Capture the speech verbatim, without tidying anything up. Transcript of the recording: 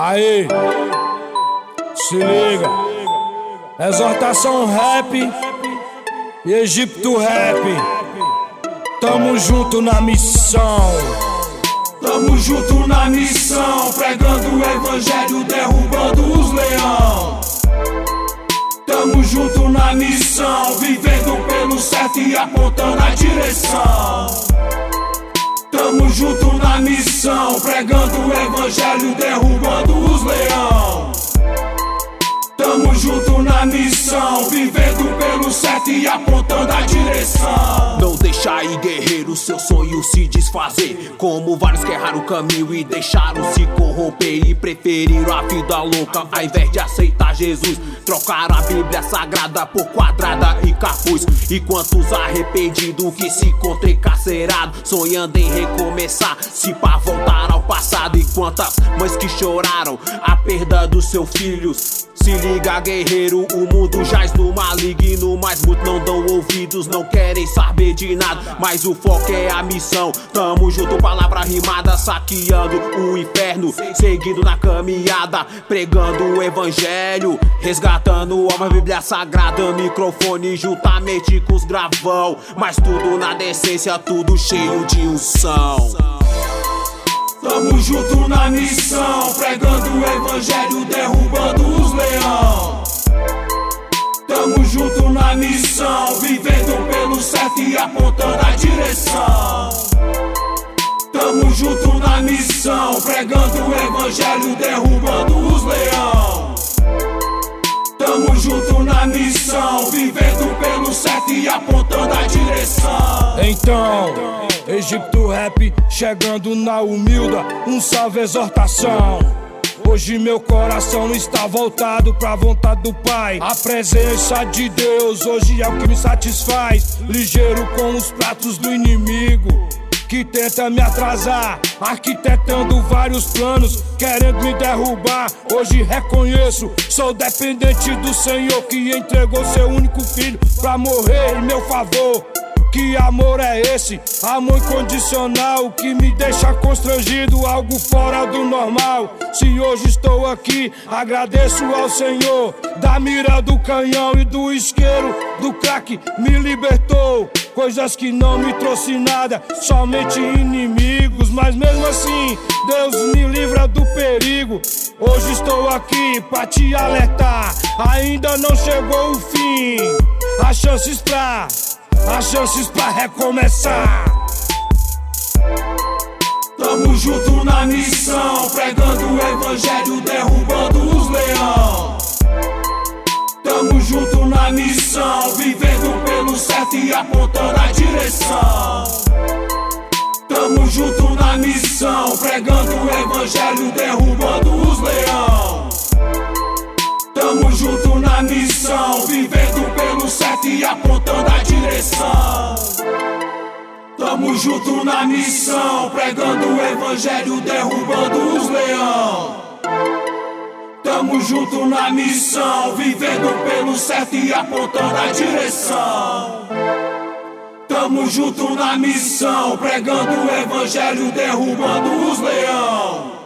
Aí, se liga. Exortação Rap e Egipto Rap. Tamo junto na missão. Tamo junto na missão, pregando o evangelho, derrubando os leão. Tamo junto na missão, vivendo pelo certo e apontando a direção. Tamo junto na missão, pregando o evangelho, derrubando os leão. Tamo junto na missão, vivendo pelo certo e apontando a direção. Não deixa aí, guerreiro, seu sonho se desfazer. Como vários que erraram o caminho e deixaram se corromper e preferiram a vida louca ao invés de aceitar Jesus. Trocaram a Bíblia Sagrada por quadrada e capuz. E quantos arrependidos que se encontram encarcerados, sonhando em recomeçar, se pá voltar ao passado. E quantas mães que choraram a perda dos seus filhos. Se liga, guerreiro, o mundo jaz no maligno, mas muitos não dão ouvidos, não querem saber de nada, mas o foco é a missão. Tamo junto, palavra rimada, saqueando o inferno, seguindo na caminhada, pregando o evangelho, resgatando a Bíblia Sagrada, microfone juntamente com os gravão, mas tudo na decência, tudo cheio de unção. Tamo junto na missão, pregando o evangelho, derrubando os leão. Tamo junto na missão, vivendo pelo certo e apontando a direção. Tamo junto na missão, pregando o evangelho, derrubando os leão. Tamo junto na missão, vivendo pelo certo e apontando a direção. Então, Egipto Rap chegando na humilda, um salve, exortação. Hoje meu coração está voltado pra vontade do Pai. A presença de Deus hoje é o que me satisfaz. Ligeiro com os pratos do inimigo que tenta me atrasar, arquitetando vários planos, querendo me derrubar. Hoje reconheço, sou dependente do Senhor, que entregou seu único filho pra morrer em meu favor. Que amor é esse? Amor incondicional que me deixa constrangido, algo fora do normal. Se hoje estou aqui, agradeço ao Senhor. Da mira do canhão e do isqueiro do crack me libertou. Coisas que não me trouxe nada, somente inimigos, mas mesmo assim Deus me livra do perigo. Hoje estou aqui pra te alertar, ainda não chegou o fim. Há chances pra Há chances pra recomeçar. Tamo junto na missão, pregando o evangelho, derrubando os leão. Tamo junto na missão, vivendo pelo certo e apontando a direção. Tamo junto na missão, pregando o evangelho, derrubando os leão. Tamo junto na missão, vivendo pelo certo e apontando a direção. Tamo junto na missão, pregando o evangelho, derrubando os leão. Tamo junto na missão, vivendo pelo certo e apontando a direção. Tamo junto na missão, pregando o evangelho, derrubando os leão.